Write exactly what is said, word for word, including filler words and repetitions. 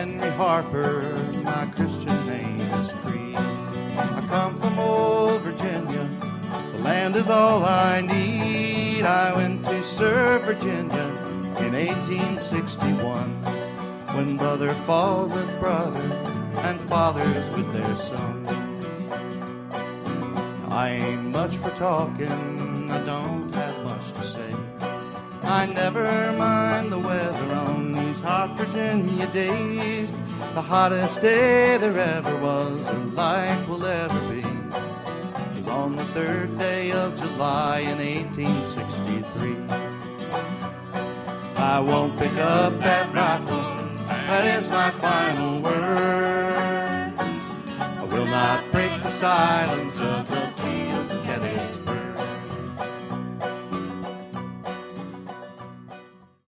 Henry Harper, my Christian name is Creed. I come from old Virginia, the land is all I need. I went to serve Virginia in eighteen sixty-one, when brother fought with brother and fathers with their sons. I ain't much for talking, I don't have much to say. I never mind the weather on these hot Virginia days. The hottest day there ever was, or life will ever be, was on the third day of July in eighteen sixty-three. I won't pick up that rifle, that is my final word. I will not break the silence of the